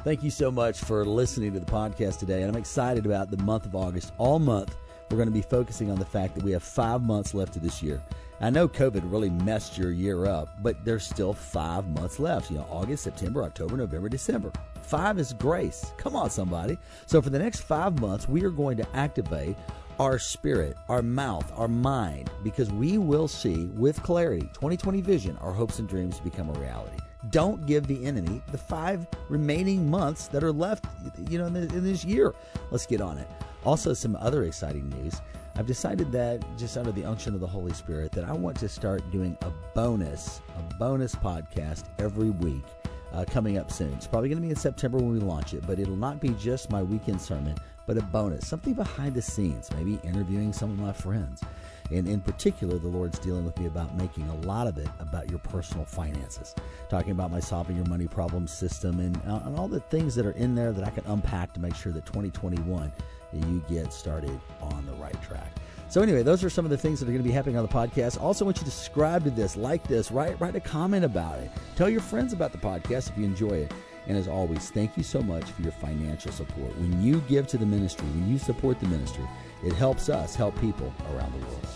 Thank you so much for listening to the podcast today. And I'm excited about the month of August. All month, we're going to be focusing on the fact that we have 5 months left of this year. I know COVID really messed your year up, but there's still 5 months left. You know, August, September, October, November, December. 5 is grace. Come on, somebody. So for the next 5 months, we are going to activate our spirit, our mouth, our mind, because we will see with clarity, 2020 vision, our hopes and dreams become a reality. Don't give the enemy the 5 remaining months that are left, in this year. Let's get on it. Also, some other exciting news. I've decided that, just under the unction of the Holy Spirit, that I want to start doing a bonus podcast every week coming up soon. It's probably going to be in September when we launch it, but it'll not be just my weekend sermon, but a bonus, something behind the scenes, maybe interviewing some of my friends. And in particular, the Lord's dealing with me about making a lot of it about your personal finances, talking about my Solving Your Money Problem system and all the things that are in there that I can unpack to make sure that 2021, you get started on the right track. So anyway, those are some of the things that are going to be happening on the podcast. Also want you to subscribe to this, like this, write a comment about it. Tell your friends about the podcast if you enjoy it. And as always, thank you so much for your financial support. When you give to the ministry, when you support the ministry, it helps us help people around the world.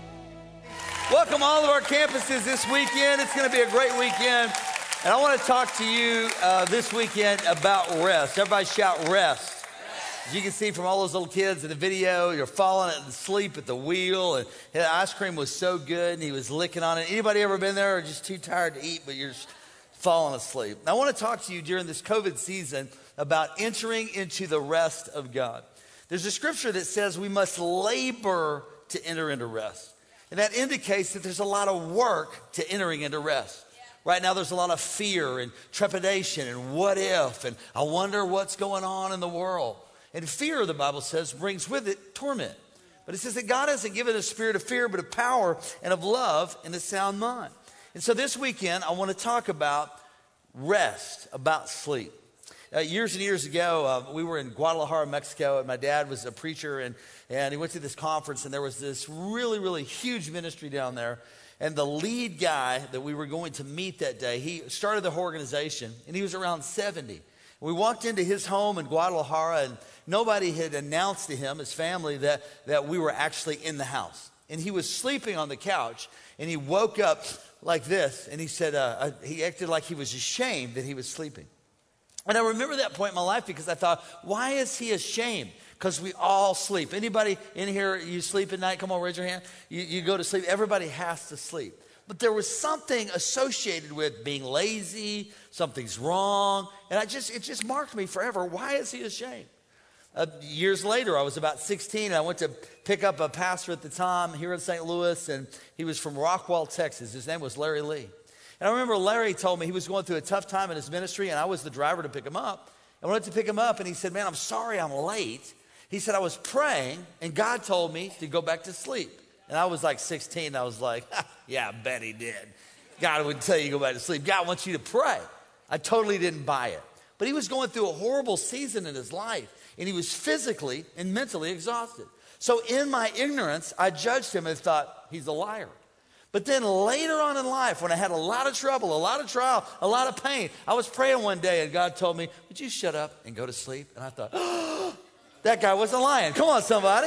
Welcome all of our campuses this weekend. It's going to be a great weekend. And I want to talk to you this weekend about rest. Everybody shout rest. As you can see from all those little kids in the video, you're falling asleep at the wheel. And the ice cream was so good, and he was licking on it. Anybody ever been there or just too tired to eat, but you're just falling asleep? I want to talk to you during this COVID season about entering into the rest of God. There's a scripture that says we must labor to enter into rest. And that indicates that there's a lot of work to entering into rest. Right now there's a lot of fear and trepidation and what if, and I wonder what's going on in the world. And fear, the Bible says, brings with it torment. But it says that God hasn't given a spirit of fear, but of power and of love and a sound mind. And so this weekend, I want to talk about rest, about sleep. Years and years ago, we were in Guadalajara, Mexico, and my dad was a preacher, and he went to this conference, and there was this really, really huge ministry down there. And the lead guy that we were going to meet that day, he started the whole organization, and he was around 70. We walked into his home in Guadalajara, and nobody had announced to him, his family, that we were actually in the house. And he was sleeping on the couch, and he woke up like this, and he said, he acted like he was ashamed that he was sleeping. And I remember that point in my life because I thought, why is he ashamed? Because we all sleep. Anybody in here, you sleep at night? Come on, raise your hand. You go to sleep. Everybody has to sleep. But there was something associated with being lazy, something's wrong. And it just marked me forever. Why is he ashamed? Years later, I was about 16, and I went to pick up a pastor at the time here in St. Louis, and he was from Rockwall, Texas. His name was Larry Lee. And I remember Larry told me he was going through a tough time in his ministry, and I was the driver to pick him up. I went to pick him up, and he said, man, I'm sorry I'm late. He said, I was praying, and God told me to go back to sleep. And I was like 16. And I was like, yeah, I bet he did. God would tell you to go back to sleep. God wants you to pray. I totally didn't buy it. But he was going through a horrible season in his life, and he was physically and mentally exhausted. So in my ignorance, I judged him and thought, he's a liar. But then later on in life, when I had a lot of trouble, a lot of trial, a lot of pain, I was praying one day, and God told me, would you shut up and go to sleep? And I thought, oh, that guy wasn't lying. Come on, somebody.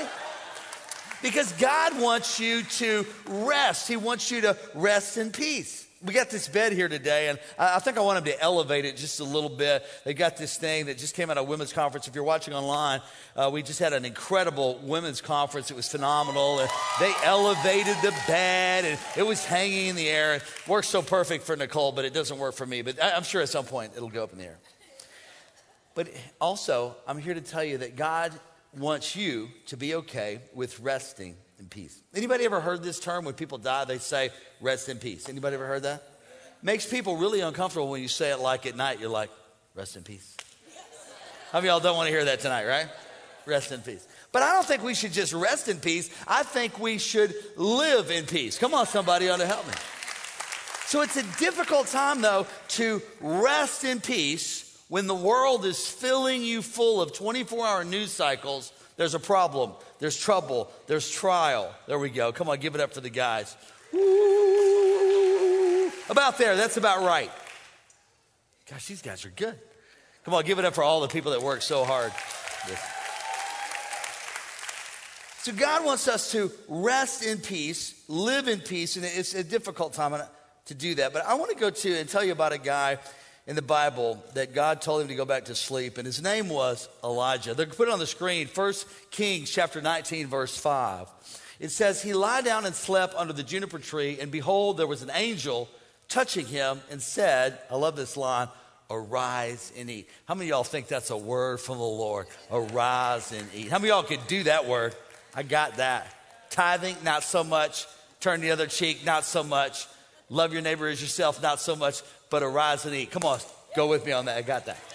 Because God wants you to rest. He wants you to rest in peace. We got this bed here today, and I think I want him to elevate it just a little bit. They got this thing that just came out of a women's conference. If you're watching online, we just had an incredible women's conference. It was phenomenal. And they elevated the bed, and it was hanging in the air. It works so perfect for Nicole, but it doesn't work for me. But I'm sure at some point it'll go up in the air. But also, I'm here to tell you that God wants you to be okay with resting in peace. Anybody ever heard this term? When people die, they say, rest in peace. Anybody ever heard that? Makes people really uncomfortable when you say it like at night. You're like, rest in peace. How many of y'all don't want to hear that tonight, right? Rest in peace. But I don't think we should just rest in peace. I think we should live in peace. Come on, somebody ought to help me. So it's a difficult time, though, to rest in peace when the world is filling you full of 24-hour news cycles. There's a problem. There's trouble. There's trial. There we go. Come on, give it up for the guys. Woo. About there. That's about right. Gosh, these guys are good. Come on, give it up for all the people that work so hard. Yes. So God wants us to rest in peace, live in peace, and it's a difficult time to do that. But I want to go to and tell you about a guy in the Bible that God told him to go back to sleep, and his name was Elijah. They're put it on the screen, 1 Kings chapter 19, verse 5. It says, he lied down and slept under the juniper tree, and behold, there was an angel touching him and said, I love this line, arise and eat. How many of y'all think that's a word from the Lord? Arise and eat. How many of y'all could do that word? I got that. Tithing, not so much. Turn the other cheek, not so much. Love your neighbor as yourself, not so much. But arise and eat. Come on, go with me on that. I got that.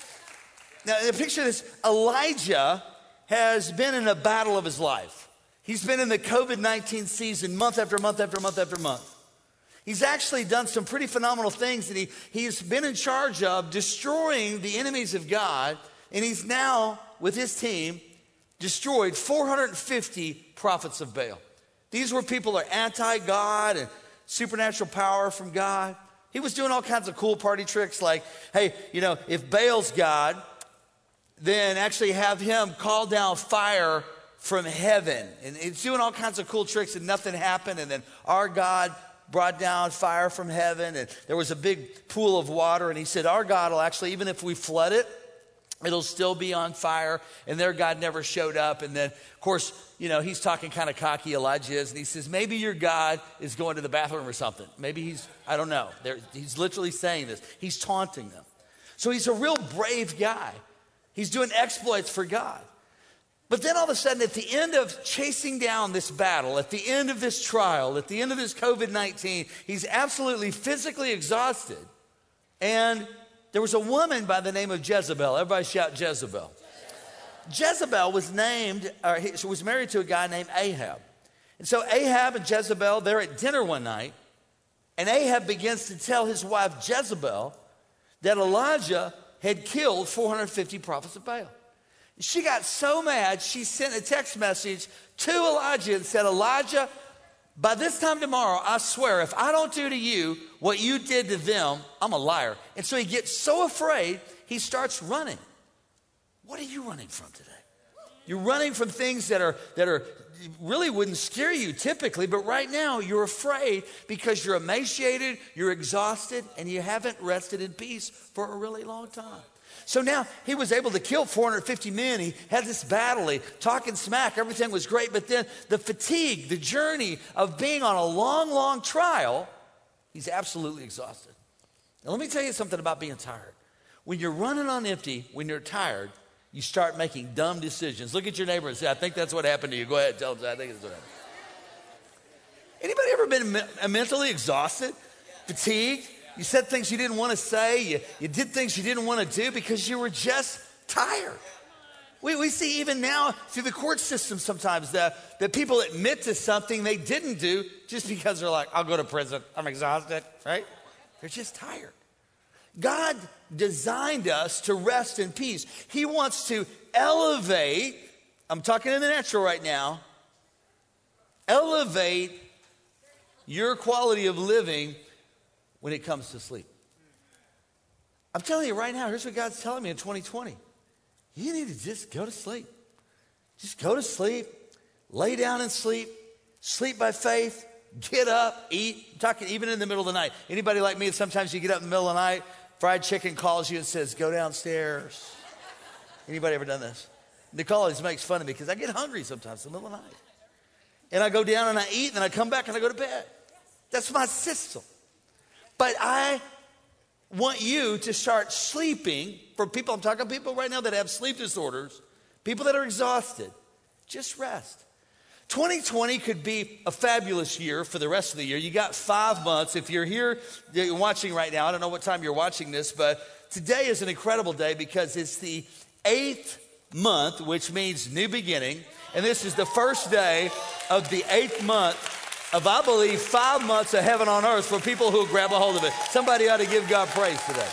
Now, picture this. Elijah has been in a battle of his life. He's been in the COVID-19 season month after month after month after month. He's actually done some pretty phenomenal things, and he's been in charge of destroying the enemies of God, and he's now, with his team, destroyed 450 prophets of Baal. These were people that are anti-God and supernatural power from God. He was doing all kinds of cool party tricks like, hey, you know, if Baal's God, then actually have him call down fire from heaven. And he's doing all kinds of cool tricks and nothing happened. And then our God brought down fire from heaven and there was a big pool of water. And he said, our God will actually, even if we flood it, it'll still be on fire. And their God never showed up. And then, of course, you know, he's talking kind of cocky, Elijah is. And he says, maybe your God is going to the bathroom or something. Maybe I don't know. He's literally saying this. He's taunting them. So he's a real brave guy. He's doing exploits for God. But then all of a sudden, at the end of chasing down this battle, at the end of this trial, at the end of this COVID-19, he's absolutely physically exhausted. And there was a woman by the name of Jezebel. Everybody shout Jezebel. Jezebel was was married to a guy named Ahab. And so Ahab and Jezebel, they're at dinner one night. And Ahab begins to tell his wife Jezebel that Elijah had killed 450 prophets of Baal. She got so mad, she sent a text message to Elijah and said, Elijah, by this time tomorrow, I swear, if I don't do to you what you did to them, I'm a liar. And so he gets so afraid, he starts running. What are you running from today? You're running from things that are really wouldn't scare you typically, but right now you're afraid because you're emaciated, you're exhausted, and you haven't rested in peace for a really long time. So now he was able to kill 450 men. He had this battle, he talking smack, everything was great. But then the fatigue, the journey of being on a long, long trial, he's absolutely exhausted. Now let me tell you something about being tired. When you're running on empty, when you're tired, you start making dumb decisions. Look at your neighbor and say, I think that's what happened to you. Go ahead, tell them, I think that's what happened. Anybody ever been mentally exhausted, fatigued? You said things you didn't want to say. You did things you didn't want to do because you were just tired. We see even now through the court system sometimes that people admit to something they didn't do just because they're like, I'll go to prison. I'm exhausted, right? They're just tired. God designed us to rest in peace. He wants to elevate, I'm talking in the natural right now, elevate your quality of living when it comes to sleep. I'm telling you right now, here's what God's telling me in 2020. You need to just go to sleep. Just go to sleep, lay down and sleep by faith, get up, eat. I'm talking even in the middle of the night. Anybody like me, sometimes you get up in the middle of the night, fried chicken calls you and says, go downstairs. Anybody ever done this? Nicole always makes fun of me because I get hungry sometimes in the middle of the night. And I go down and I eat and I come back and I go to bed. That's my system. But I want you to start sleeping. For people, I'm talking to people right now that have sleep disorders, people that are exhausted. Just rest. 2020 could be a fabulous year for the rest of the year. You got 5 months. If you're here, you're watching right now, I don't know what time you're watching this, but today is an incredible day because it's the 8th month, which means new beginning. And this is the first day of the 8th month of, I believe, 5 months of heaven on earth for people who grab a hold of it. Somebody ought to give God praise today.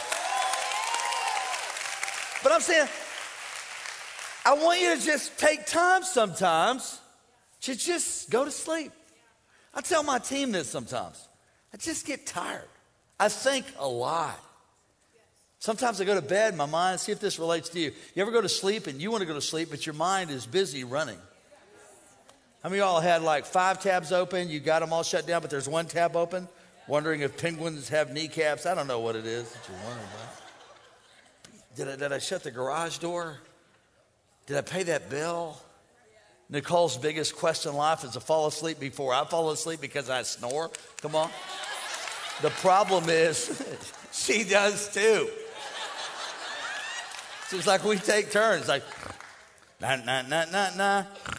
But I'm saying, I want you to just take time sometimes to just go to sleep. I tell my team this sometimes. I just get tired. I think a lot. Sometimes I go to bed, my mind, see if this relates to you. You ever go to sleep and you want to go to sleep, but your mind is busy running? How many of y'all had like 5 tabs open, you got them all shut down, but there's 1 tab open? Wondering if penguins have kneecaps? I don't know what it is that you're wondering about. Did I shut the garage door? Did I pay that bill? Nicole's biggest question in life is to fall asleep before I fall asleep because I snore. Come on. The problem is she does too. So it's like we take turns, like, nah, nah, nah, nah, nah.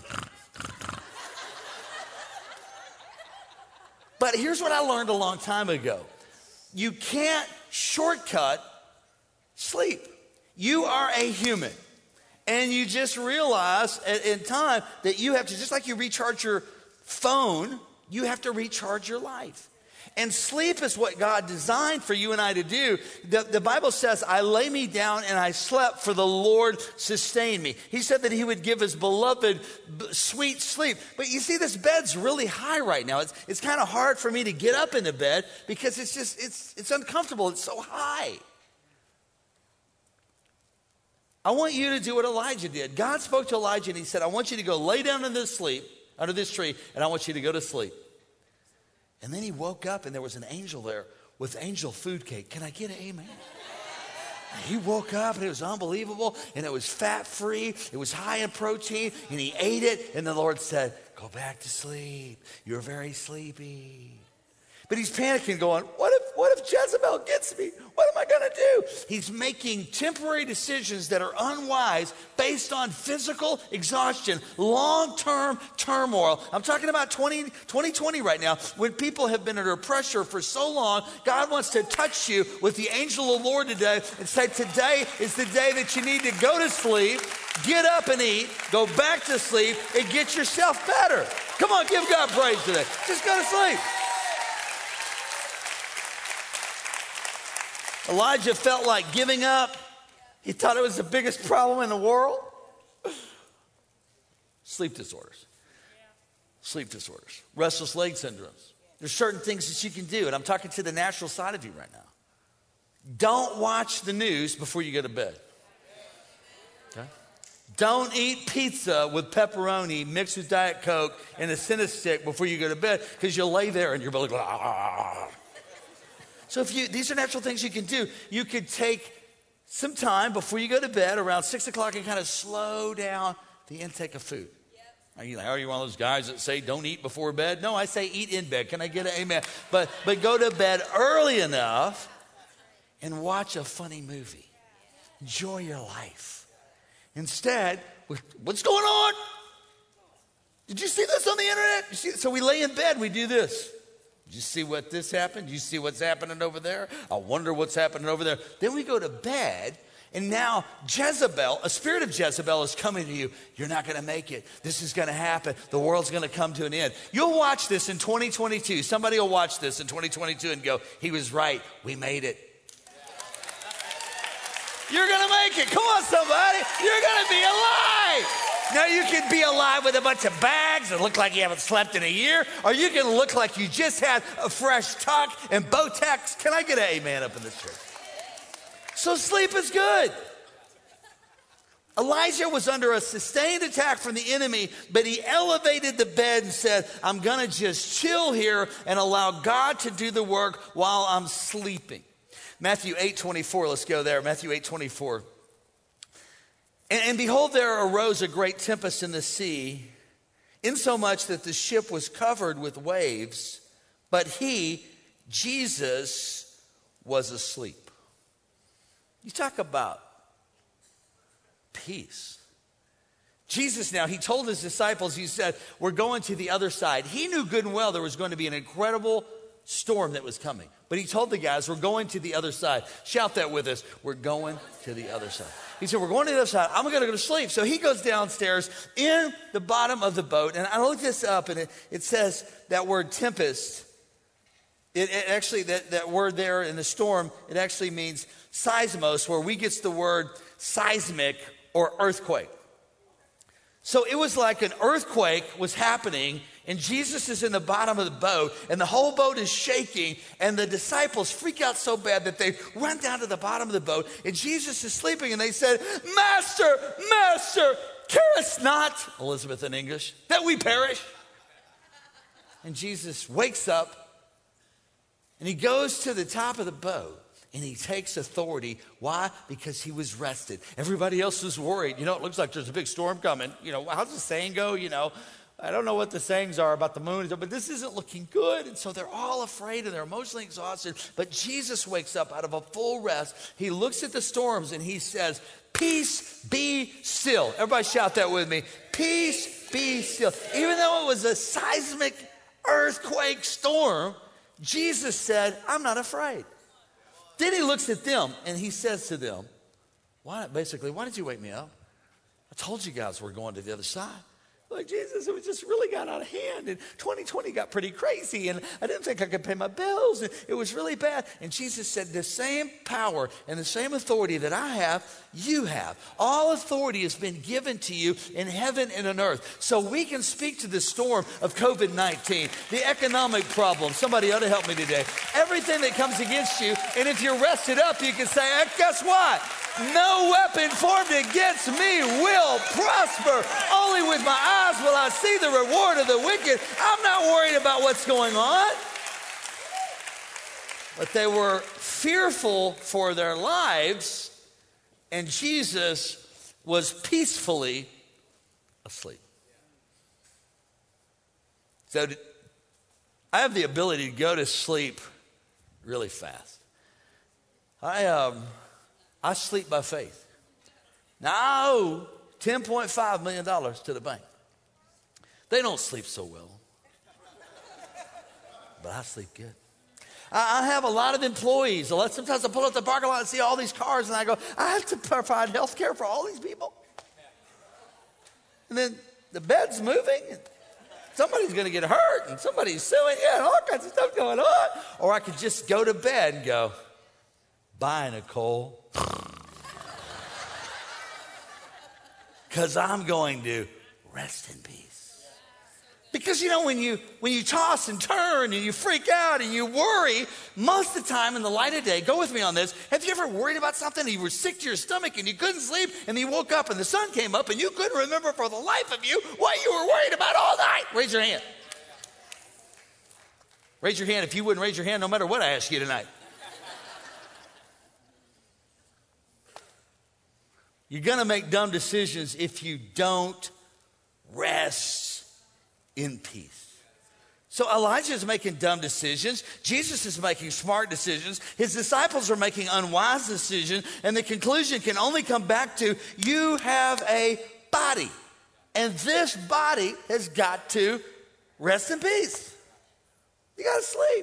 But here's what I learned a long time ago. You can't shortcut sleep. You are a human. And you just realize in time that you have to, just like you recharge your phone, you have to recharge your life. And sleep is what God designed for you and I to do. The Bible says, I lay me down and I slept, for the Lord sustained me. He said that he would give his beloved sweet sleep. But you see, this bed's really high right now. It's kind of hard for me to get up into bed because it's uncomfortable. It's so high. I want you to do what Elijah did. God spoke to Elijah and he said, I want you to go lay down in this sleep, under this tree, and I want you to go to sleep. And then he woke up and there was an angel there with angel food cake. Can I get an amen? He woke up and it was unbelievable and it was fat-free. It was high in protein and he ate it. And the Lord said, go back to sleep. You're very sleepy. But he's panicking going, what if Jezebel gets me? What am I going to do? He's making temporary decisions that are unwise based on physical exhaustion, long-term turmoil. I'm talking about 2020 right now, when people have been under pressure for so long. God wants to touch you with the angel of the Lord today and say, today is the day that you need to go to sleep, get up and eat, go back to sleep, and get yourself better. Come on, give God praise today. Just go to sleep. Elijah felt like giving up. He thought it was the biggest problem in the world. Sleep disorders. Sleep disorders. Restless leg syndromes. There's certain things that you can do, and I'm talking to the natural side of you right now. Don't watch the news before you go to bed. Okay? Don't eat pizza with pepperoni mixed with Diet Coke and a Cinna stick before you go to bed, because you'll lay there and you're like, ah. So these are natural things you can do. You could take some time before you go to bed around 6 o'clock and kind of slow down the intake of food. Yep. Are you one of those guys that say don't eat before bed? No, I say eat in bed. Can I get an amen? But go to bed early enough and watch a funny movie. Enjoy your life. Instead, what's going on? Did you see this on the internet? So we lay in bed, we do this. Did you see what this happened? Did you see what's happening over there? I wonder what's happening over there. Then we go to bed, and now Jezebel, a spirit of Jezebel is coming to you. You're not going to make it. This is going to happen. The world's going to come to an end. You'll watch this in 2022. Somebody will watch this in 2022 and go, he was right. We made it. You're going to make it. Come on, somebody. You're going to be alive. Now, you can be alive with a bunch of bags and look like you haven't slept in a year, or you can look like you just had a fresh tuck and Botox. Can I get an amen up in this church? So sleep is good. Elijah was under a sustained attack from the enemy, but he elevated the bed and said, I'm going to just chill here and allow God to do the work while I'm sleeping. Matthew 8:24, let's go there. Matthew 8:24. And behold, there arose a great tempest in the sea, insomuch that the ship was covered with waves, but he, Jesus, was asleep. You talk about peace. Jesus now, he told his disciples, he said, we're going to the other side. He knew good and well there was going to be an incredible storm that was coming. But he told the guys, we're going to the other side. Shout that with us. We're going to the other side. He said, we're going to the other side. I'm going to go to sleep. So he goes downstairs in the bottom of the boat. And I looked this up, and it says that word tempest. It actually, that word there in the storm, it actually means seismos, where we get the word seismic or earthquake. So it was like an earthquake was happening And Jesus is in the bottom of the boat, and the whole boat is shaking, and the disciples freak out so bad that they run down to the bottom of the boat, and Jesus is sleeping, and they said, Master, Master, carest not, Elizabeth in English, that we perish? And Jesus wakes up, and he goes to the top of the boat, and he takes authority. Why? Because he was rested. Everybody else is worried. It looks like there's a big storm coming. How's the saying go? I don't know what the sayings are about the moon, but this isn't looking good. And so they're all afraid and they're emotionally exhausted. But Jesus wakes up out of a full rest. He looks at the storms and he says, peace be still. Everybody shout that with me. Peace be still. Even though it was a seismic earthquake storm, Jesus said, I'm not afraid. Then he looks at them and he says to them, why did you wake me up? I told you guys we're going to the other side. Like, Jesus, it just really got out of hand. And 2020 got pretty crazy. And I didn't think I could pay my bills. And it was really bad. And Jesus said, the same power and the same authority that I have, you have. All authority has been given to you in heaven and on earth. So we can speak to the storm of COVID-19, the economic problem. Somebody ought to help me today. Everything that comes against you. And if you're rested up, you can say, guess what? No weapon formed against me will prosper. Only with my eyes will I see the reward of the wicked. I'm not worried about what's going on. But they were fearful for their lives, and Jesus was peacefully asleep. So I have the ability to go to sleep really fast. I sleep by faith. Now, I owe $10.5 million to the bank. They don't sleep so well. But I sleep good. I have a lot of employees. Sometimes I pull up the parking lot and see all these cars, and I go, I have to provide health care for all these people. And then the bed's moving, and somebody's going to get hurt, and somebody's suing, and all kinds of stuff going on. Or I could just go to bed and go, bye, Nicole. Because I'm going to rest in peace. Because when you toss and turn and you freak out and you worry, most of the time in the light of day, go with me on this, have you ever worried about something and you were sick to your stomach and you couldn't sleep and you woke up and the sun came up and you couldn't remember for the life of you what you were worried about all night? Raise your hand. Raise your hand if you wouldn't raise your hand no matter what I ask you tonight. You're going to make dumb decisions if you don't rest in peace. So Elijah is making dumb decisions. Jesus is making smart decisions. His disciples are making unwise decisions. And the conclusion can only come back to, you have a body. And this body has got to rest in peace. You got to sleep.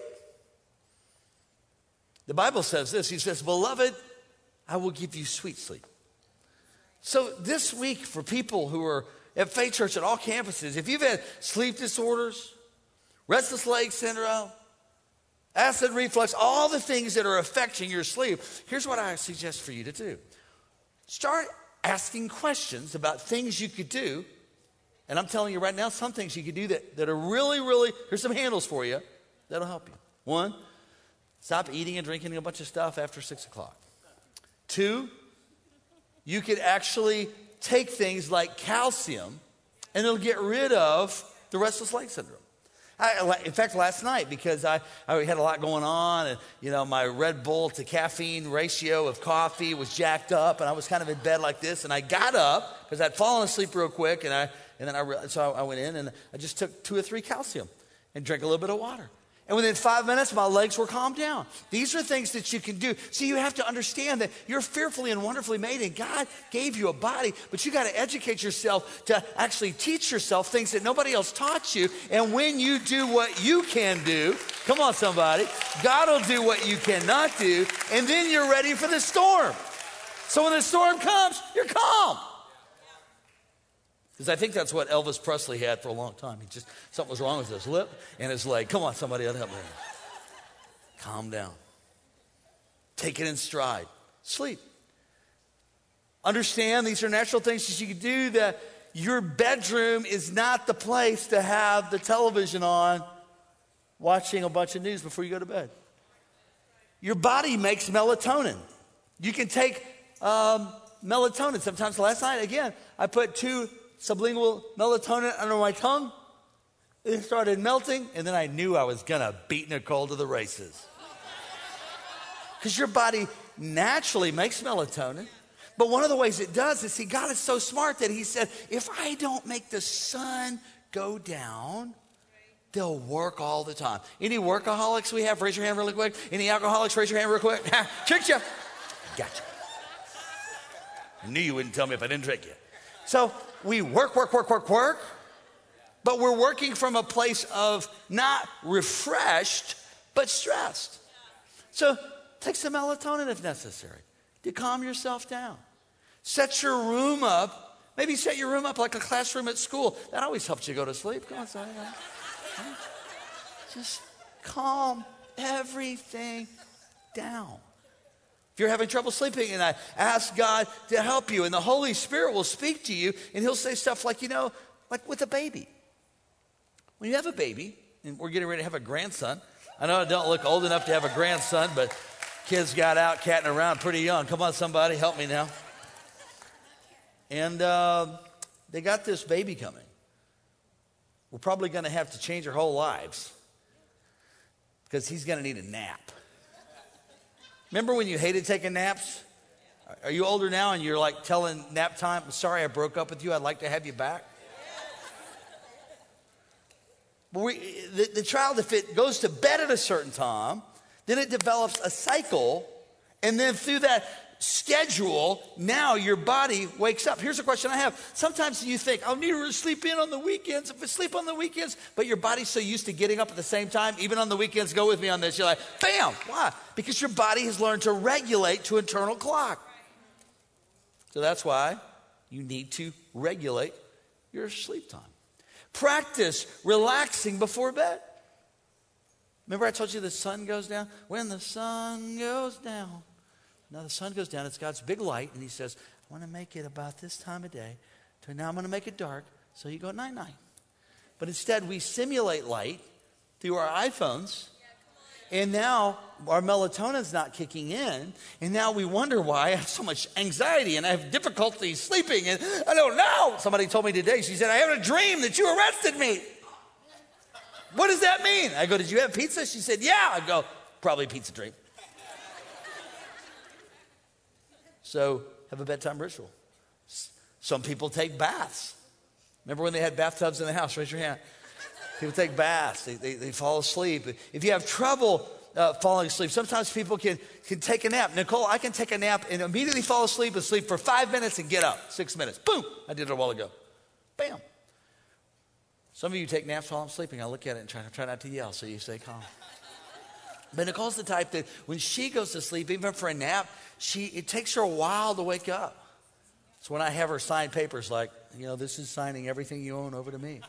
The Bible says this. He says, beloved, I will give you sweet sleep. So this week, for people who are at Faith Church at all campuses, if you've had sleep disorders, restless leg syndrome, acid reflux, all the things that are affecting your sleep, here's what I suggest for you to do. Start asking questions about things you could do. And I'm telling you right now, some things you could do that are really, really, here's some handles for you that'll help you. 1, stop eating and drinking a bunch of stuff after 6 o'clock. 2, you could actually take things like calcium and it'll get rid of the restless leg syndrome. In fact, last night, because I had a lot going on and, my Red Bull to caffeine ratio of coffee was jacked up and I was kind of in bed like this and I got up because I'd fallen asleep real quick so I went in and I just took 2 or 3 calcium and drank a little bit of water. And within 5 minutes, my legs were calmed down. These are things that you can do. See, you have to understand that you're fearfully and wonderfully made, and God gave you a body, but you got to educate yourself to actually teach yourself things that nobody else taught you. And when you do what you can do, come on, somebody, God will do what you cannot do, and then you're ready for the storm. So when the storm comes, you're calm. Because I think that's what Elvis Presley had for a long time. Something was wrong with his lip and his leg. Come on, somebody help me. Calm down. Take it in stride. Sleep. Understand these are natural things that you can do that your bedroom is not the place to have the television on watching a bunch of news before you go to bed. Your body makes melatonin. You can take melatonin. Sometimes last night, again, I put 2 sublingual melatonin under my tongue. It started melting, and then I knew I was going to beat Nicole to the races. Because your body naturally makes melatonin. But one of the ways it does is, see, God is so smart that he said, if I don't make the sun go down, they'll work all the time. Any workaholics we have? Raise your hand really quick. Any alcoholics? Raise your hand real quick. Tricked you. Gotcha. I knew you wouldn't tell me if I didn't trick you. So we work. But we're working from a place of not refreshed, but stressed. So take some melatonin if necessary to calm yourself down. Set your room up. Maybe set your room up like a classroom at school. That always helps you go to sleep. Come on, son. Just calm everything down. If you're having trouble sleeping, and I ask God to help you, and the Holy Spirit will speak to you, and he'll say stuff like, like with a baby. When you have a baby, and we're getting ready to have a grandson. I know I don't look old enough to have a grandson, but kids got out catting around pretty young. Come on, somebody, help me now. And they got this baby coming. We're probably going to have to change our whole lives because he's going to need a nap. Remember when you hated taking naps? Are you older now and you're like telling nap time, sorry I broke up with you, I'd like to have you back? But the child, if it goes to bed at a certain time, then it develops a cycle, and then through that schedule, now your body wakes up. Here's a question I have. Sometimes you think, I need to sleep in on the weekends. If I sleep on the weekends, but your body's so used to getting up at the same time, even on the weekends, go with me on this. You're like, bam, why? Because your body has learned to regulate to internal clock. So that's why you need to regulate your sleep time. Practice relaxing before bed. Remember I told you the sun goes down? When the sun goes down. Now the sun goes down, it's God's big light, and he says, I want to make it about this time of day. So now I'm going to make it dark, so you go night-night. But instead, we simulate light through our iPhones, and now our melatonin's not kicking in, and now we wonder why I have so much anxiety, and I have difficulty sleeping, and I don't know. Somebody told me today, she said, I had a dream that you arrested me. What does that mean? I go, did you have pizza? She said, yeah. I go, probably a pizza dream. So have a bedtime ritual. Some people take baths. Remember when they had bathtubs in the house? Raise your hand. People take baths. They fall asleep. If you have trouble falling asleep, sometimes people can take a nap. Nicole, I can take a nap and immediately fall asleep and sleep for 5 minutes and get up. 6 minutes. Boom. I did it a while ago. Bam. Some of you take naps while I'm sleeping. I look at it and try not to yell so you stay calm. But Nicole's the type that when she goes to sleep, even for a nap, it takes her a while to wake up. So when I have her sign papers like, this is signing everything you own over to me.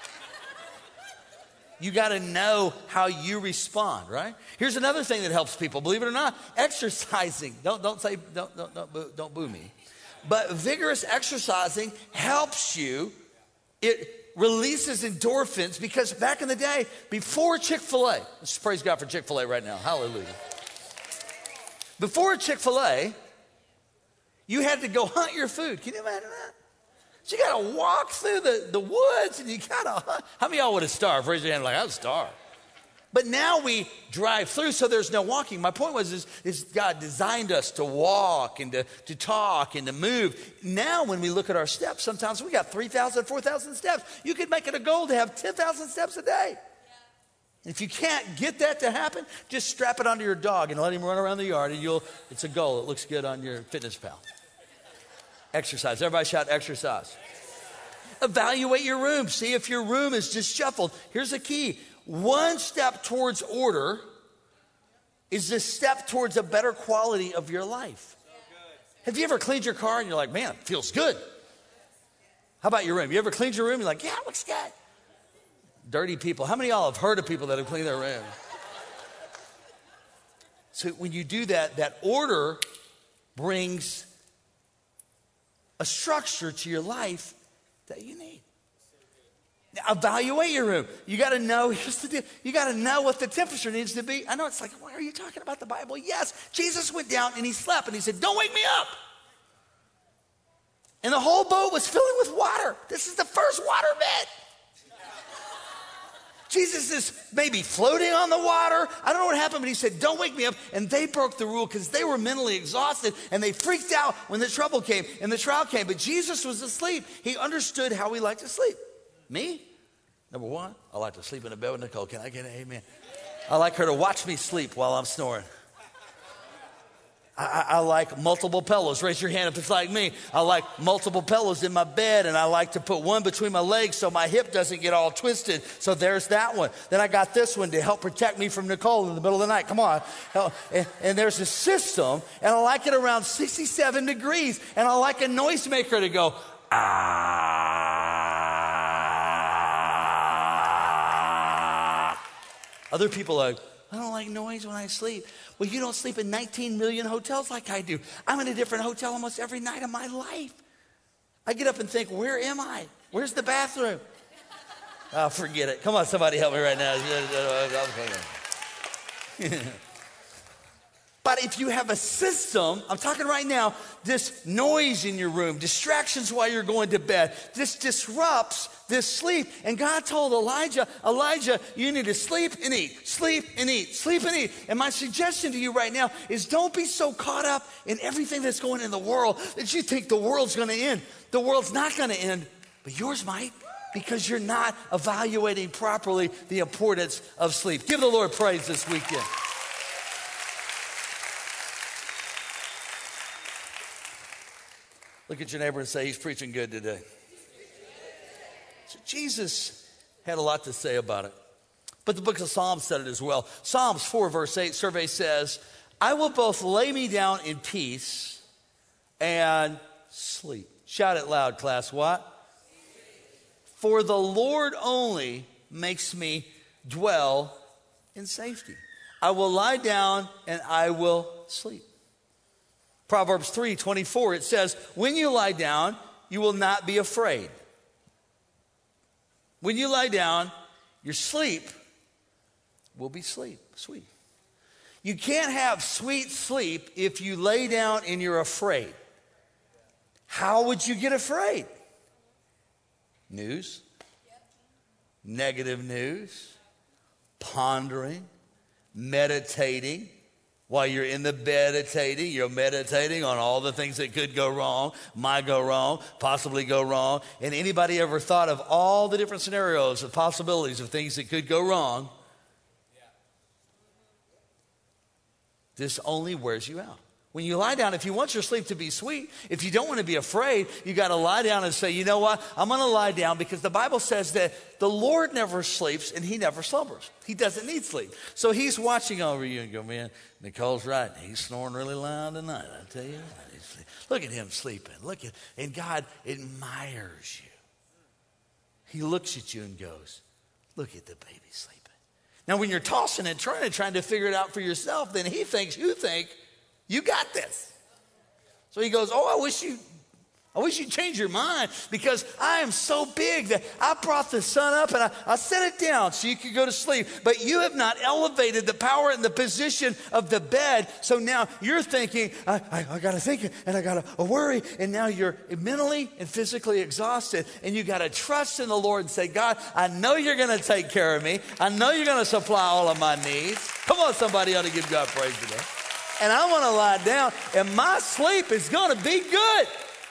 You got to know how you respond, right? Here's another thing that helps people, believe it or not, exercising. Don't boo me. But vigorous exercising helps you. It releases endorphins because back in the day, before Chick-fil-A, let's praise God for Chick-fil-A right now. Hallelujah. Before Chick-fil-A, you had to go hunt your food. Can you imagine that? So you got to walk through the woods and you got to hunt. How many of y'all would have starved? Raise your hand like, I would starve. But now we drive through, so there's no walking. My point is God designed us to walk and to talk and to move. Now when we look at our steps, sometimes we got 3,000, 4,000 steps. You could make it a goal to have 10,000 steps a day. Yeah. If you can't get that to happen, just strap it onto your dog and let him run around the yard, and it's a goal. It looks good on your FitnessPal. Exercise. Everybody shout exercise. Evaluate your room. See if your room is just shuffled. Here's the key. One step towards order is a step towards a better quality of your life. Have you ever cleaned your car and you're like, man, it feels good? How about your room? You ever cleaned your room? You're like, yeah, it looks good. Dirty people. How many of y'all have heard of people that have cleaned their room? So when you do that, that order brings a structure to your life, that you need. Now, evaluate your room. You got to know, here's the deal. You got to know what the temperature needs to be. I know it's like, why are you talking about the Bible? Yes, Jesus went down and he slept and he said, don't wake me up. And the whole boat was filling with water. This is the first water bed. Jesus is maybe floating on the water. I don't know what happened, but he said, don't wake me up. And they broke the rule because they were mentally exhausted and they freaked out when the trouble came and the trial came. But Jesus was asleep. He understood how we like to sleep. Me? Number one, I like to sleep in the bed with Nicole. Can I get an amen? I like her to watch me sleep while I'm snoring. I like multiple pillows. Raise your hand if it's like me. I like multiple pillows in my bed, and I like to put one between my legs so my hip doesn't get all twisted. So there's that one. Then I got this one to help protect me from Nicole in the middle of the night. Come on. And there's a system, and I like it around 67 degrees, and I like a noisemaker to go, ah. Other people are like, I don't like noise when I sleep. Well, you don't sleep in 19 million hotels like I do. I'm in a different hotel almost every night of my life. I get up and think, where am I? Where's the bathroom? Oh, forget it. Come on, somebody help me right now. But if you have a system, I'm talking right now, this noise in your room, distractions while you're going to bed, this disrupts this sleep. And God told Elijah, you need to sleep and eat, sleep and eat, sleep and eat. And my suggestion to you right now is don't be so caught up in everything that's going in the world that you think the world's going to end. The world's not going to end, but yours might, because you're not evaluating properly the importance of sleep. Give the Lord praise this weekend. Look at your neighbor and say, he's preaching good today. So Jesus had a lot to say about it. But the book of Psalms said it as well. Psalms 4 verse 8 survey says, I will both lay me down in peace and sleep. Shout it loud, class. What? For the Lord only makes me dwell in safety. I will lie down and I will sleep. Proverbs 3:24, it says, when you lie down, you will not be afraid. When you lie down, your sleep will be sweet. You can't have sweet sleep if you lay down and you're afraid. How would you get afraid? News, negative news, pondering, meditating. While you're in the meditating, you're meditating on all the things that could go wrong, might go wrong, possibly go wrong. And anybody ever thought of all the different scenarios of possibilities of things that could go wrong? This only wears you out. When you lie down, if you want your sleep to be sweet, if you don't want to be afraid, you got to lie down and say, you know what? I'm going to lie down because the Bible says that the Lord never sleeps and he never slumbers. He doesn't need sleep. So he's watching over you and go, man, Nicole's right. He's snoring really loud tonight. I tell you. Look at him sleeping. And God admires you. He looks at you and goes, look at the baby sleeping. Now, when you're tossing and turning, trying to figure it out for yourself, then he thinks you think, you got this. So he goes, I wish you'd change your mind because I am so big that I brought the sun up and I set it down so you could go to sleep. But you have not elevated the power and the position of the bed. So now you're thinking, I got to think and I got to worry. And now you're mentally and physically exhausted. And you got to trust in the Lord and say, God, I know you're going to take care of me. I know you're going to supply all of my needs. Come on, somebody ought to give God praise today. And I want to lie down, and my sleep is going to be good.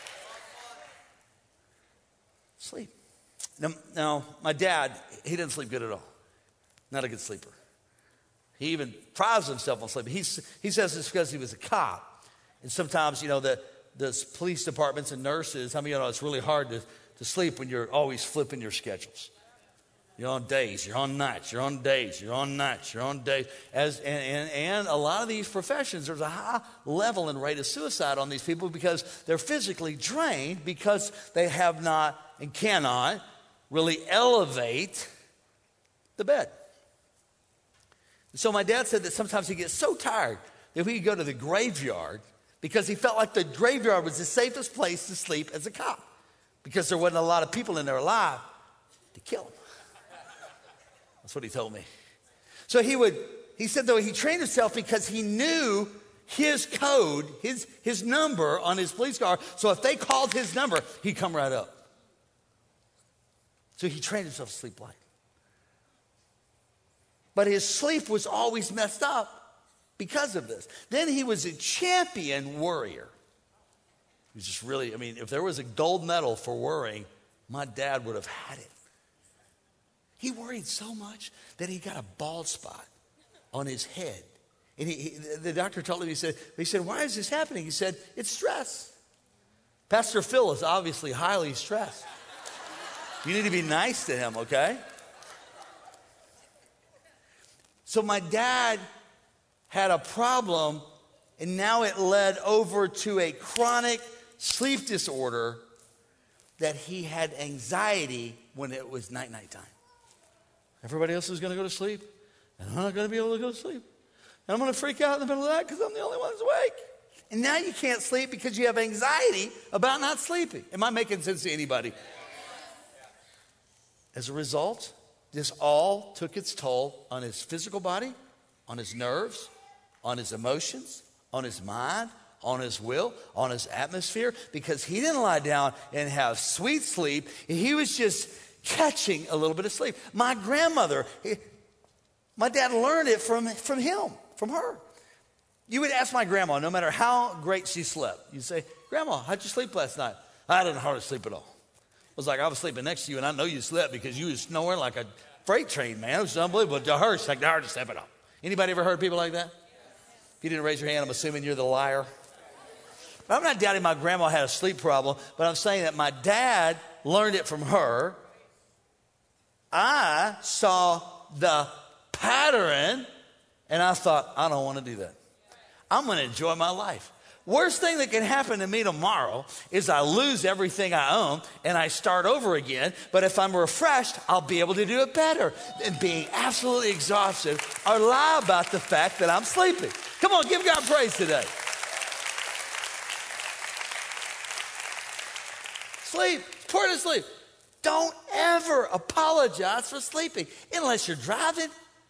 Sleep. Now, my dad, he didn't sleep good at all. Not a good sleeper. He even prides himself on sleeping. He says it's because he was a cop. And sometimes, the police departments and nurses, how many of you know it's really hard to sleep when you're always flipping your schedules. You're on days, you're on nights, you're on days, you're on nights, you're on days. And a lot of these professions, there's a high level and rate of suicide on these people because they're physically drained because they have not and cannot really elevate the bed. And so my dad said that sometimes he gets so tired that he could go to the graveyard because he felt like the graveyard was the safest place to sleep as a cop. because there wasn't a lot of people in there alive to kill him. That's what he told me. So he said, though, he trained himself because he knew his code, his number on his police car. So if they called his number, he'd come right up. So he trained himself to sleep light. But his sleep was always messed up because of this. Then he was a champion worrier. He was just really, if there was a gold medal for worrying, my dad would have had it. He worried so much that he got a bald spot on his head. And the doctor told him, he said, why is this happening? He said, it's stress. Pastor Phil is obviously highly stressed. You need to be nice to him, okay? So my dad had a problem, and now it led over to a chronic sleep disorder that he had anxiety when it was night time. Everybody else is going to go to sleep, and I'm not going to be able to go to sleep. And I'm going to freak out in the middle of that because I'm the only one who's awake. And now you can't sleep because you have anxiety about not sleeping. Am I making sense to anybody? As a result, this all took its toll on his physical body, on his nerves, on his emotions, on his mind, on his will, on his atmosphere, because he didn't lie down and have sweet sleep. He was just catching a little bit of sleep. My grandmother, my dad learned it from her. You would ask my grandma, no matter how great she slept, you'd say, Grandma, how'd you sleep last night? I didn't hardly sleep at all. It was like I was sleeping next to you, and I know you slept because you was snoring like a freight train, man. It was unbelievable. To her, it's like, I hardly slept at all. Anybody ever heard people like that? If you didn't raise your hand, I'm assuming you're the liar. But I'm not doubting my grandma had a sleep problem, but I'm saying that my dad learned it from her. I saw the pattern, and I thought, I don't want to do that. I'm going to enjoy my life. Worst thing that can happen to me tomorrow is I lose everything I own and I start over again. But if I'm refreshed, I'll be able to do it better than being absolutely exhausted or lie about the fact that I'm sleeping. Come on, give God praise today. Sleep. Important to sleep. Don't ever apologize for sleeping unless you're driving.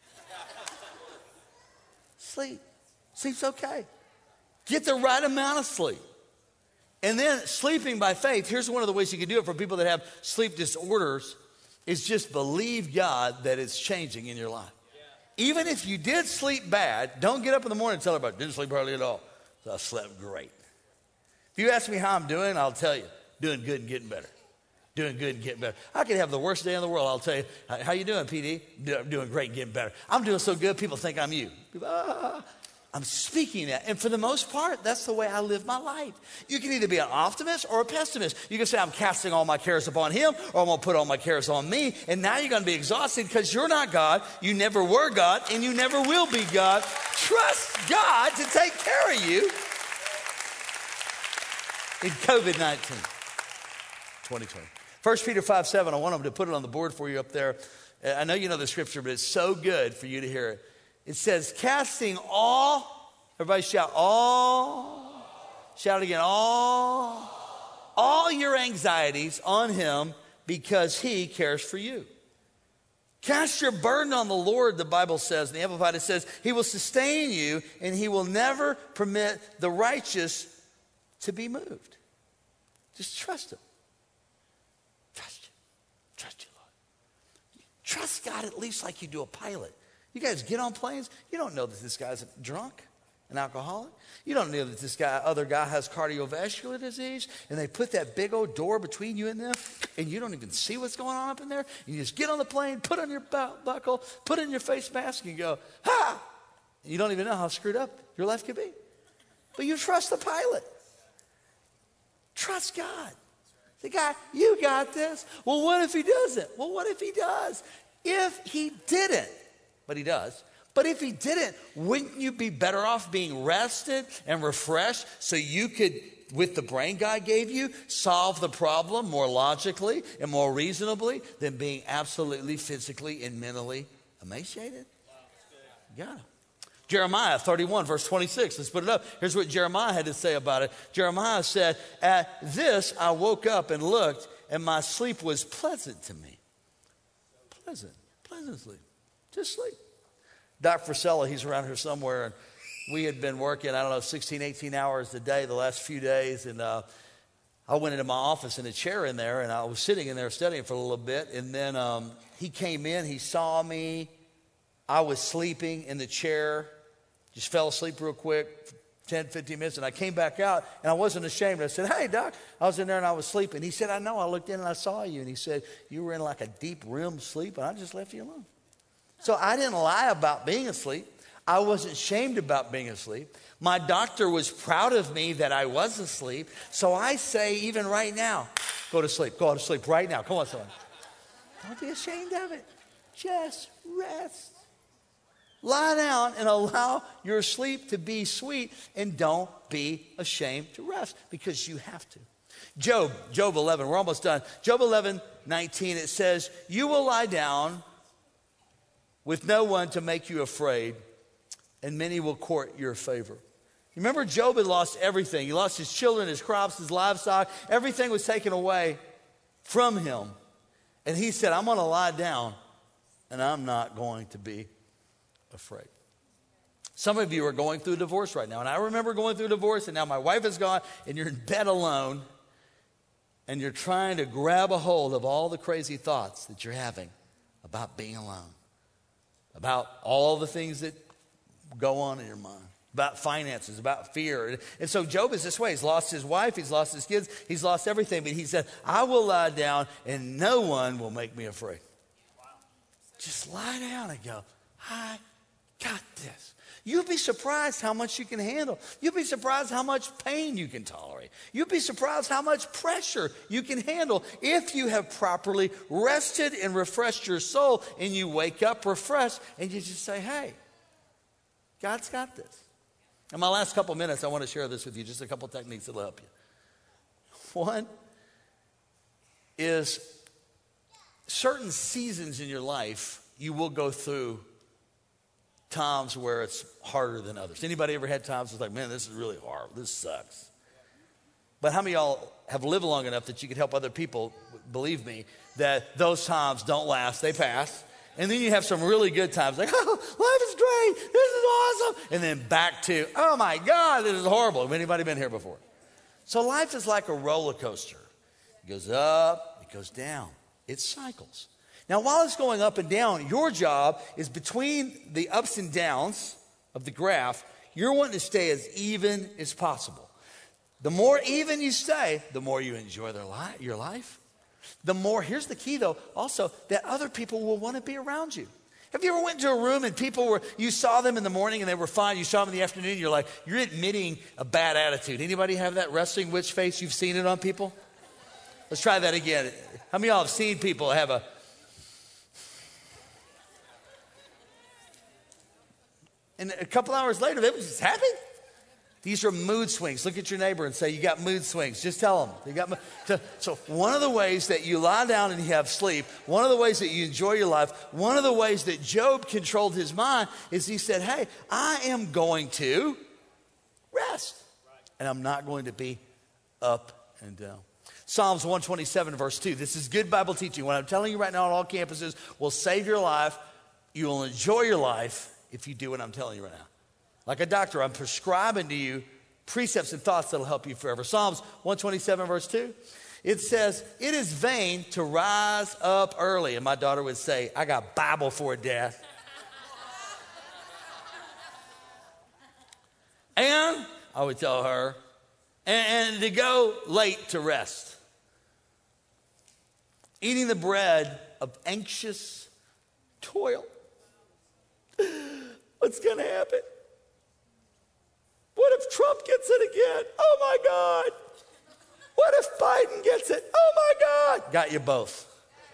Sleep. Sleep's okay. Get the right amount of sleep. And then sleeping by faith, here's one of the ways you can do it for people that have sleep disorders, is just believe God that it's changing in your life. Yeah. Even if you did sleep bad, don't get up in the morning and tell everybody, didn't sleep hardly at all. So I slept great. If you ask me how I'm doing, I'll tell you, doing good and getting better. Doing good and getting better. I could have the worst day in the world. I'll tell you, how you doing, PD? Doing great and getting better. I'm doing so good, people think I'm you. People, I'm speaking that. And for the most part, that's the way I live my life. You can either be an optimist or a pessimist. You can say, I'm casting all my cares upon him, or I'm going to put all my cares on me. And now you're going to be exhausted because you're not God. You never were God, and you never will be God. Trust God to take care of you in COVID-19, 2020. 1 Peter 5:7, I want them to put it on the board for you up there. I know you know the scripture, but it's so good for you to hear it. It says, casting all, everybody shout, all, shout again, all your anxieties on him because he cares for you. Cast your burden on the Lord, the Bible says, in the Amplified it says, he will sustain you and he will never permit the righteous to be moved. Just trust him. Trust you, Lord. Trust God at least like you do a pilot. You guys get on planes, you don't know that this guy's drunk, an alcoholic. You don't know that this other guy has cardiovascular disease, and they put that big old door between you and them, and you don't even see what's going on up in there. You just get on the plane, put on your belt buckle, put in your face mask, and go, ha! You don't even know how screwed up your life could be. But you trust the pilot. Trust God. Say, God, you got this. Well, what if he doesn't? Well, what if he does? If he didn't, but he does. But if he didn't, wouldn't you be better off being rested and refreshed so you could, with the brain God gave you, solve the problem more logically and more reasonably than being absolutely physically and mentally emaciated? You got it. Jeremiah 31, verse 26. Let's put it up. Here's what Jeremiah had to say about it. Jeremiah said, at this I woke up and looked, and my sleep was pleasant to me. Pleasant sleep. Just sleep. Doc Frisella, he's around here somewhere, and we had been working, 16, 18 hours a day the last few days, and I went into my office in a chair in there, and I was sitting in there studying for a little bit, and then he came in, he saw me. I was sleeping in the chair, just fell asleep real quick, 10, 15 minutes, and I came back out, and I wasn't ashamed. I said, hey, Doc, I was in there, and I was sleeping. He said, I know, I looked in, and I saw you, and he said, you were in like a deep REM sleep, and I just left you alone. So I didn't lie about being asleep. I wasn't ashamed about being asleep. My doctor was proud of me that I was asleep. So I say, even right now, go to sleep right now. Come on, someone. Don't be ashamed of it. Just rest. Lie down and allow your sleep to be sweet, and don't be ashamed to rest, because you have to. Job 11, we're almost done. Job 11:19, it says, you will lie down with no one to make you afraid, and many will court your favor. Remember, Job had lost everything. He lost his children, his crops, his livestock. Everything was taken away from him. And he said, I'm going to lie down, and I'm not going to be afraid. Some of you are going through a divorce right now. And I remember going through a divorce, and now my wife is gone, and you're in bed alone, and you're trying to grab a hold of all the crazy thoughts that you're having about being alone, about all the things that go on in your mind, about finances, about fear. And so Job is this way. He's lost his wife, he's lost his kids, he's lost everything. But he said, I will lie down and no one will make me afraid. Wow. Just lie down and go, I got this. You'll be surprised how much you can handle. You'll be surprised how much pain you can tolerate. You'll be surprised how much pressure you can handle if you have properly rested and refreshed your soul, and you wake up refreshed and you just say, hey, God's got this. In my last couple minutes, I want to share this with you, just a couple techniques that will help you. One is certain seasons in your life, you will go through times where it's harder than others. Anybody ever had times it's like, man, this is really hard. This sucks. But how many of y'all have lived long enough that you could help other people, believe me, that those times don't last, they pass. And then you have some really good times, like, oh, life is great, this is awesome. And then back to, oh my God, this is horrible. Have anybody been here before? So life is like a roller coaster. It goes up, it goes down. It cycles. Now, while it's going up and down, your job is between the ups and downs of the graph, you're wanting to stay as even as possible. The more even you stay, the more you enjoy your life. The more, here's the key though, also, that other people will want to be around you. Have you ever went into a room and you saw them in the morning and they were fine, you saw them in the afternoon, you're admitting a bad attitude. Anybody have that wrestling witch face? You've seen it on people? Let's try that again. How many of y'all have seen people have and a couple hours later, they were just happy? These are mood swings. Look at your neighbor and say, you got mood swings. Just tell them. You got so one of the ways that you lie down and you have sleep, one of the ways that you enjoy your life, one of the ways that Job controlled his mind is he said, hey, I am going to rest. And I'm not going to be up and down. Psalms 127, verse 2. This is good Bible teaching. What I'm telling you right now on all campuses will save your life. You will enjoy your life if you do what I'm telling you right now. Like a doctor, I'm prescribing to you precepts and thoughts that will help you forever. Psalms 127, verse 2. It says, it is vain to rise up early. And my daughter would say, I got Bible for death. And I would tell her, and to go late to rest. Eating the bread of anxious toil. What's going to happen? What if Trump gets it again? Oh my God. What if Biden gets it? Oh my God. Got you both.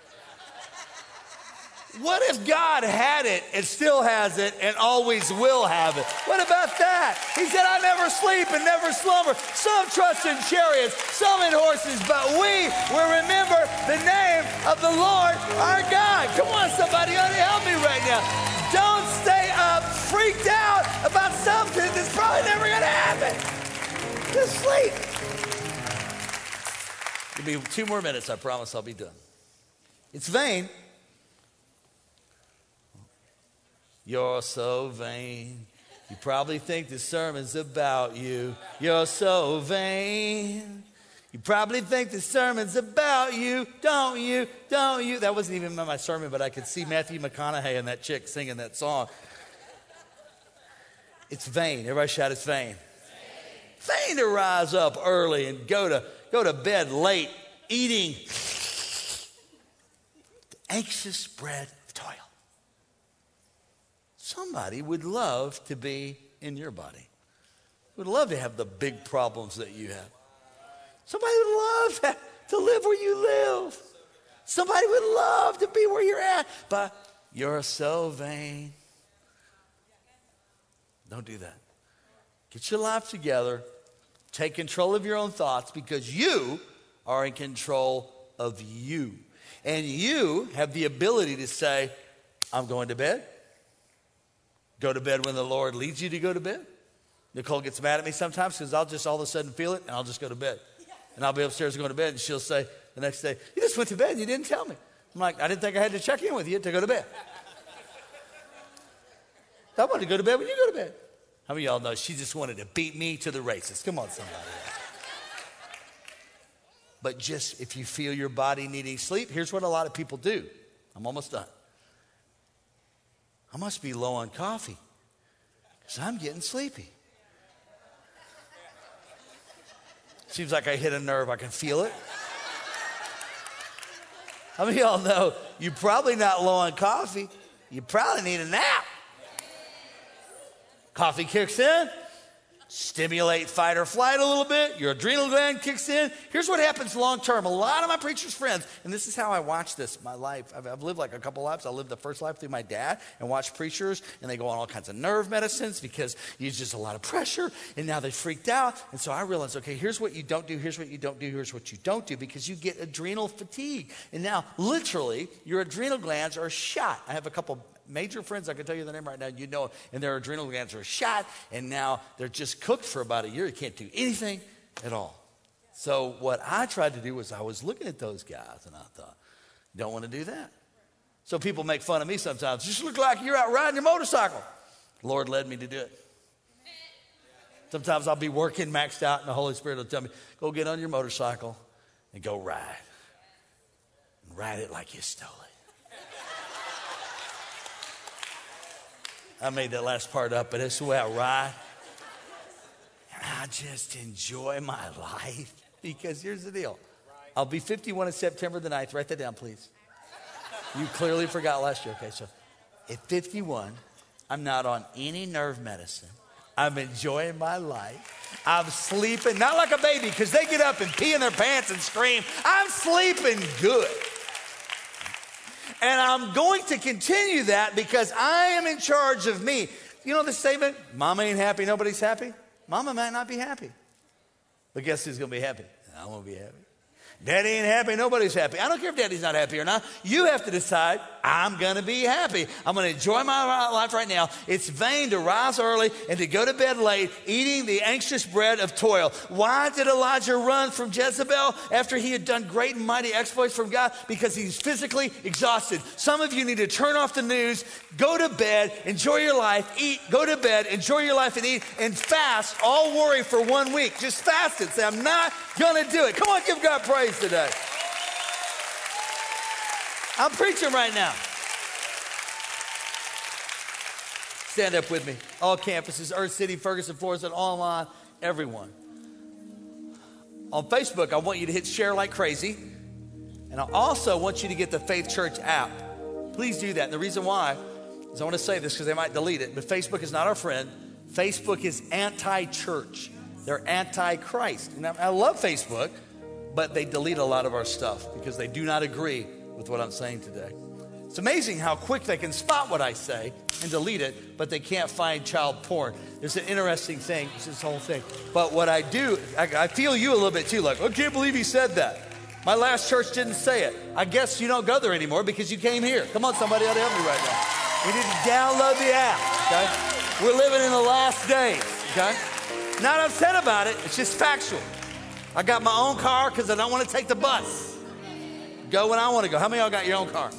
What if God had it and still has it and always will have it? What about that? He said, I never sleep and never slumber. Some trust in chariots, some in horses, but we will remember the name of the Lord our God. Come on, somebody, help me right now. Don't stay up freaked out about something that's probably never going to happen. Just sleep. Give me 2 more minutes. I promise I'll be done. It's vain. You're so vain. You probably think the sermon's about you. You're so vain. You probably think the sermon's about you, don't you? Don't you? That wasn't even my sermon, but I could see Matthew McConaughey and that chick singing that song. It's vain. Everybody shout, it's vain. Vain to rise up early and go to bed late, eating anxious bread of toil. Somebody would love to be in your body. Would love to have the big problems that you have. Somebody would love to live where you live. Somebody would love to be where you're at. But you're so vain. Don't do that. Get your life together. Take control of your own thoughts because you are in control of you. And you have the ability to say, I'm going to bed. Go to bed when the Lord leads you to go to bed. Nicole gets mad at me sometimes because I'll just all of a sudden feel it and I'll just go to bed. And I'll be upstairs going to bed and she'll say the next day, you just went to bed and you didn't tell me. I'm like, I didn't think I had to check in with you to go to bed. I wanted to go to bed when you go to bed. How many of y'all know she just wanted to beat me to the races? Come on, somebody. But just if you feel your body needing sleep, here's what a lot of people do. I'm almost done. I must be low on coffee because I'm getting sleepy. Seems like I hit a nerve. I can feel it. How many of y'all know you're probably not low on coffee? You probably need a nap. Coffee kicks in, stimulate fight or flight a little bit. Your adrenal gland kicks in. Here's what happens long term. A lot of my preacher's friends, and this is how I watch this, my life. I've lived like a couple lives. I lived the first life through my dad and watched preachers, and they go on all kinds of nerve medicines because it's just a lot of pressure, and now they freaked out. And so I realized, okay, here's what you don't do, here's what you don't do, here's what you don't do, because you get adrenal fatigue. And now, literally, your adrenal glands are shot. I have a couple major friends, I can tell you the name right now, you know, and their adrenal glands are shot, and now they're just cooked for about a year. You can't do anything at all. So what I tried to do was I was looking at those guys, and I thought, don't want to do that. So people make fun of me sometimes. You just look like you're out riding your motorcycle. The Lord led me to do it. Sometimes I'll be working maxed out, and the Holy Spirit will tell me, go get on your motorcycle and go ride. And ride it like you stole it. I made that last part up, but it's the way I ride. And I just enjoy my life because here's the deal. I'll be 51 on September the 9th. Write that down, please. You clearly forgot last year. Okay, so at 51, I'm not on any nerve medicine. I'm enjoying my life. I'm sleeping, not like a baby because they get up and pee in their pants and scream. I'm sleeping good. And I'm going to continue that because I am in charge of me. You know the statement, Mama ain't happy, nobody's happy? Mama might not be happy. But guess who's going to be happy? I'm going to be happy. Daddy ain't happy, nobody's happy. I don't care if Daddy's not happy or not. You have to decide, I'm going to be happy. I'm going to enjoy my life right now. It's vain to rise early and to go to bed late, eating the anxious bread of toil. Why did Elijah run from Jezebel after he had done great and mighty exploits from God? Because he's physically exhausted. Some of you need to turn off the news, go to bed, enjoy your life, eat, go to bed, enjoy your life and eat, and fast all worry for 1 week. Just fast it. Say, I'm not going to do it. Come on, give God praise today. I'm preaching right now. Stand up with me. All campuses, Earth City, Ferguson, Florissant, online, everyone. On Facebook, I want you to hit share like crazy. And I also want you to get the Faith Church app. Please do that. And the reason why is I want to say this because they might delete it, but Facebook is not our friend. Facebook is anti-church. They're anti-Christ. And I love Facebook, but they delete a lot of our stuff because they do not agree with what I'm saying today. It's amazing how quick they can spot what I say and delete it, but they can't find child porn. There's an interesting thing, it's this whole thing. But what I do, I feel you a little bit too, like, I can't believe he said that. My last church didn't say it. I guess you don't go there anymore because you came here. Come on, somebody ought to help me right now. You need to download the app, okay? We're living in the last days, okay? Not upset about it, it's just factual. I got my own car because I don't want to take the bus. Go when I want to go. How many of y'all got your own car?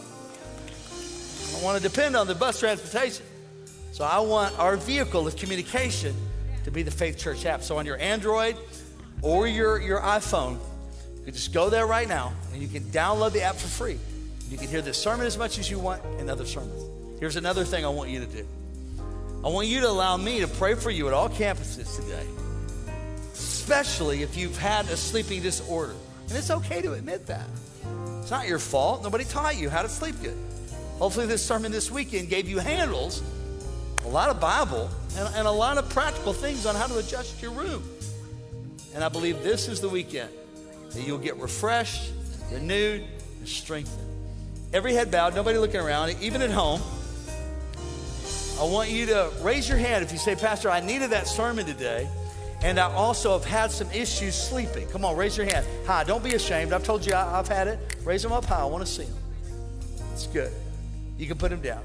I don't want to depend on the bus transportation. So I want our vehicle of communication to be the Faith Church app. So on your Android or your iPhone, you can just go there right now and you can download the app for free. You can hear this sermon as much as you want and other sermons. Here's another thing I want you to do. I want you to allow me to pray for you at all campuses today, especially if you've had a sleeping disorder. And it's okay to admit that. It's not your fault. Nobody taught you how to sleep good. Hopefully this sermon this weekend gave you handles, a lot of Bible, and a lot of practical things on how to adjust your room. And I believe this is the weekend that you'll get refreshed, renewed, and strengthened. Every head bowed, nobody looking around, even at home. I want you to raise your hand if you say, Pastor, I needed that sermon today, and I also have had some issues sleeping. Come on, raise your hand. Hi, don't be ashamed. I've told you I've had it. Raise them up high. I want to see them. It's good. You can put them down.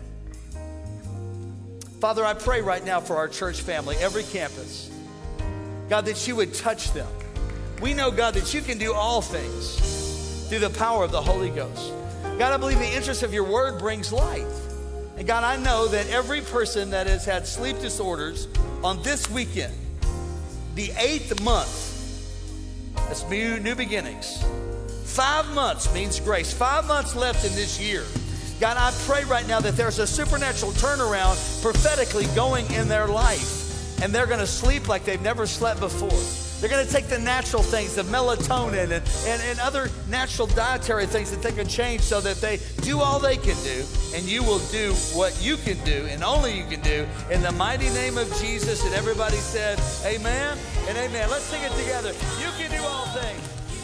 Father, I pray right now for our church family, every campus. God, that you would touch them. We know, God, that you can do all things through the power of the Holy Ghost. God, I believe the interest of your word brings light. And God, I know that every person that has had sleep disorders on this weekend, the 8th month, that's new beginnings. 5 months means grace. 5 months left in this year. God, I pray right now that there's a supernatural turnaround prophetically going in their life. And they're going to sleep like they've never slept before. They're going to take the natural things, the melatonin and other natural dietary things that they can change so that they do all they can do. And you will do what you can do and only you can do in the mighty name of Jesus. And everybody said, amen and amen. Let's sing it together. You can do all things.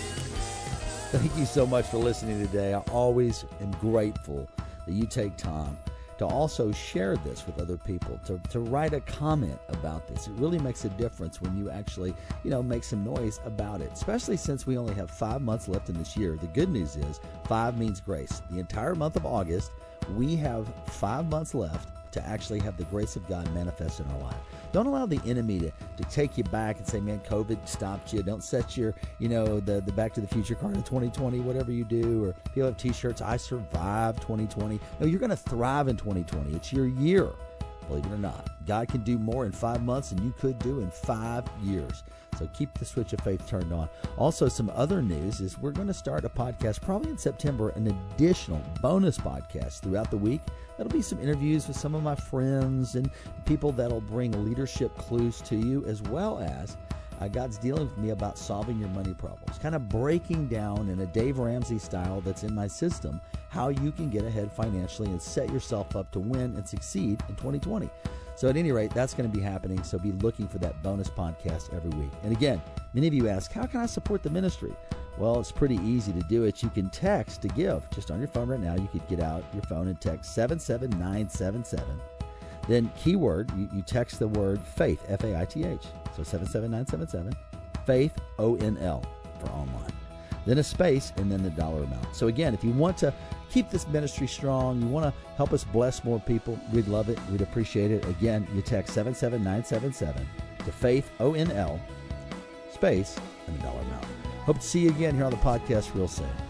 Thank you so much for listening today. I always am grateful that you take time to also share this with other people, to write a comment about this. It really makes a difference when you actually, make some noise about it, especially since we only have 5 months left in this year. The good news is 5 means grace. The entire month of August, we have 5 months left to actually have the grace of God manifest in our life. Don't allow the enemy to take you back and say, man, COVID stopped you. Don't set your, the Back to the Future card in 2020, whatever you do. Or people have t-shirts, I survived 2020. No, you're going to thrive in 2020. It's your year, believe it or not. God can do more in 5 months than you could do in 5 years. So keep the switch of faith turned on. Also, some other news is we're going to start a podcast probably in September, an additional bonus podcast throughout the week. That'll be some interviews with some of my friends and people that'll bring leadership clues to you, as well as God's dealing with me about solving your money problems, kind of breaking down in a Dave Ramsey style that's in my system how you can get ahead financially and set yourself up to win and succeed in 2020. So at any rate, that's going to be happening. So be looking for that bonus podcast every week. And again, many of you ask, how can I support the ministry? Well, it's pretty easy to do it. You can text to give. Just on your phone right now, you could get out your phone and text 77977. Then keyword, you text the word faith, F-A-I-T-H. So 77977, faith, O-N-L for online. Then a space, and then the dollar amount. So again, if you want to keep this ministry strong, you want to help us bless more people, we'd love it. We'd appreciate it. Again, you text 77977 to faith, O-N-L, space, and the dollar amount. Hope to see you again here on the podcast real soon.